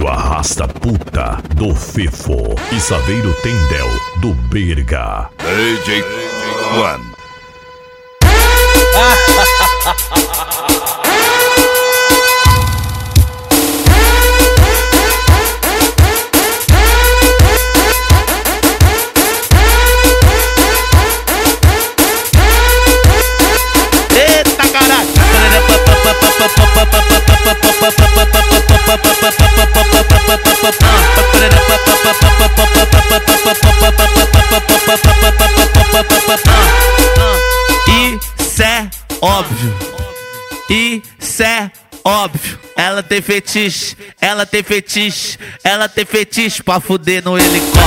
do Arrasta Puta, do Fefo e Saveiro Tendel, do Berga. DJ One. Eita caralho! Isso é óbvio. Isso é óbvio. Ela tem fetiche, ela tem fetiche, ela tem fetiche pra fuder no helicóptero.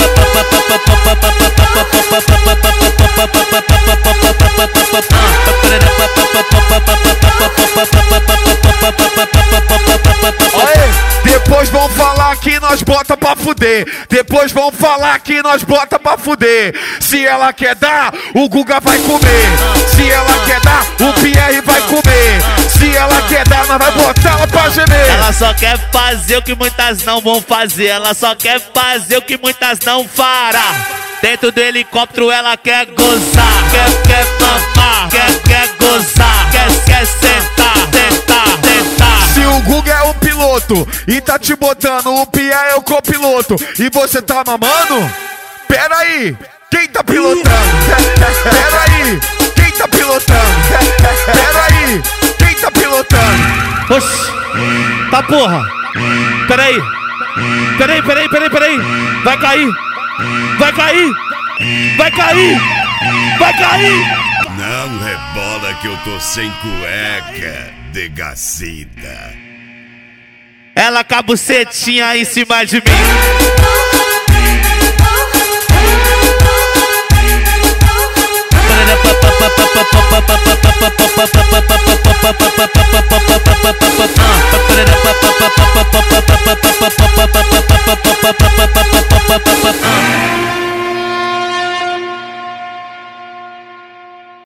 Depois vão falar que nós bota pra fuder. Depois vão falar que nós bota pra fuder. Se ela quer dar, o Guga vai comer. Se ela quer dar, o Pierre vai comer. Se ela quer dar, nós vai botar ela pra gemer. Ela só quer fazer o que muitas não vão fazer. Ela só quer fazer o que muitas não fará. Dentro do helicóptero ela quer gozar. Quer mamar, quer gozar. Quer sentar, sentar. Se o Guga é o piloto e tá te botando, o Pierre é o copiloto e você tá mamando? Pera aí, quem tá pilotando? Pera aí, quem tá pilotando? Pera aí, quem tá pilotando? Oxi, tá porra. Peraí. Vai cair. Vai cair. Não rebola que eu tô sem cueca, degacida. Ela com a bucetinha em cima de mim.